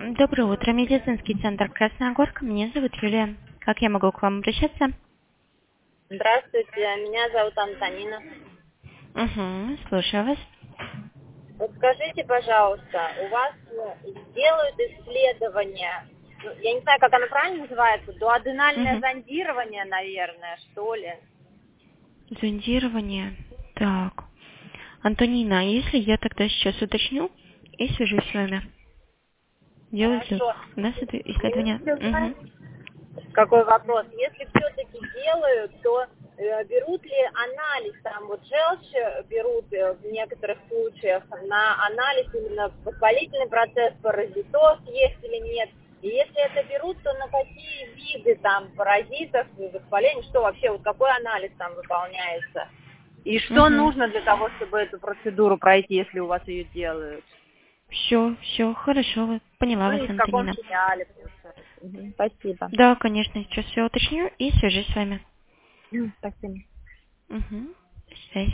Доброе утро, медицинский центр Красная Горка. Меня зовут Юлия. Как я могу к вам обращаться? Здравствуйте, меня зовут Антонина. Слушаю вас. Вот скажите, пожалуйста, у вас делают исследования, я не знаю, как оно правильно называется, дуоденальное Мгм. зондирование, наверное, что ли? Зондирование. Так. Антонина, а если я тогда сейчас уточню и свяжусь с вами? Делают ли Хорошо. у нас это исследование? Если какой вопрос? Если все-таки делают, то берут ли анализ, там вот желчь берут в некоторых случаях на анализ именно воспалительный процесс, паразитоз есть или нет? И если это берут, то на какие виды там паразитов, воспалений, что вообще, вот какой анализ там выполняется? И что Угу. нужно для того, чтобы эту процедуру пройти, если у вас ее делают? Все, хорошо. Поняла Ну вас, и в каком Антонина. филиале, получается. Спасибо. Да, конечно, сейчас все уточню и свяжусь с вами. Спасибо. Угу. Связь.